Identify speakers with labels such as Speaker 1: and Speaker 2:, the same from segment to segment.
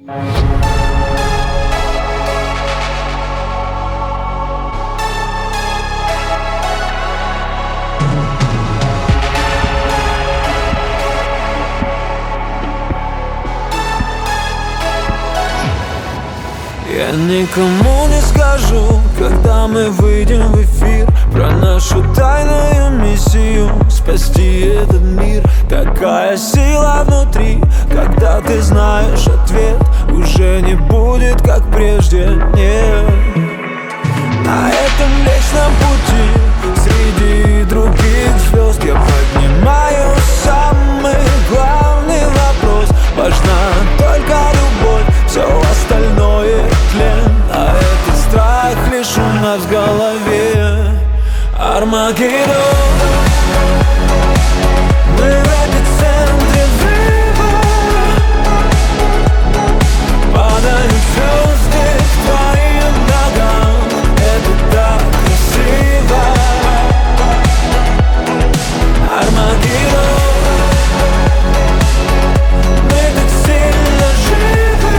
Speaker 1: Я никому не скажу, когда мы выйдем в эфир, про нашу тайную миссию спасти этот мир. Такая сила внутри, когда ты знаешь ответ, уже не будет как прежде, нет. На этом вечном пути среди других звезд я поднимаю самый главный вопрос. Важна только любовь, все остальное тлен, а этот страх лишь у нас в голове. Армагеддон. Мы в эпицентре взрыва, падают звезды к твоим ногам. Это так красиво. Армагеддон. Мы так сильно живы.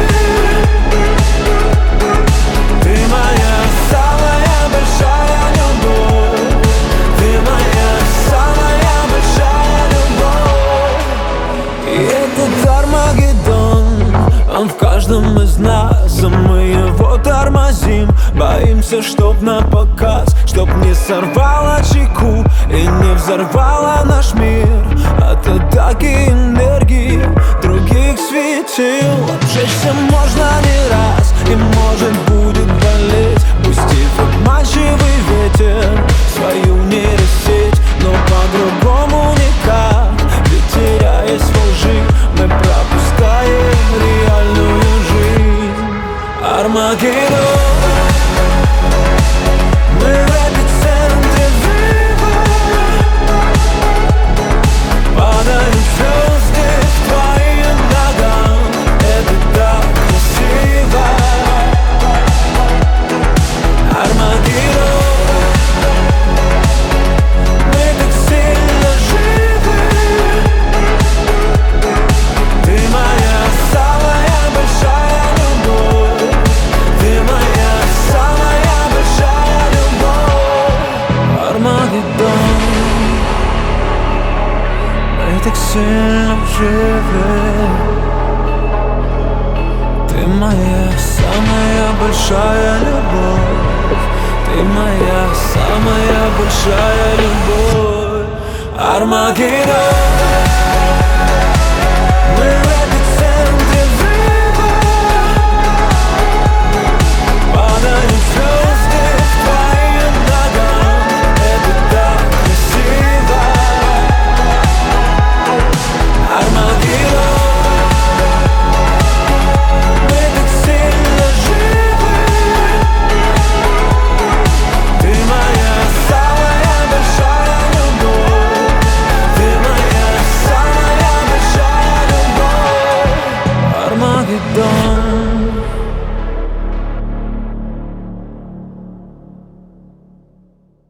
Speaker 1: Ты моя самая большая любовь. Ты моя самая большая любовь. И этот Армагеддон, он в каждом из нас, а мы его тормозим. Боимся, чтоб на показ, чтоб не сорвало чеку и не взорвало наш мир от атаки энергии других светил. Обжечься можно не раз, и может будет болеть, пустив обманчивый ветер свою нейросеть. Но по-другому никак, ведь теряясь во лжи, мы пропускаем реальную жизнь. Армагеддон. Мы в эпицентре взрыва, падают звезды к твоим ногам. Это так красиво. Армагеддон. Мы так сильно живы. Ты моя самая большая любовь. Ты моя самая большая любовь. Армагеддон. Мы так сильно живы. Ты моя самая большая любовь. Ты моя самая большая любовь. Армагеддон.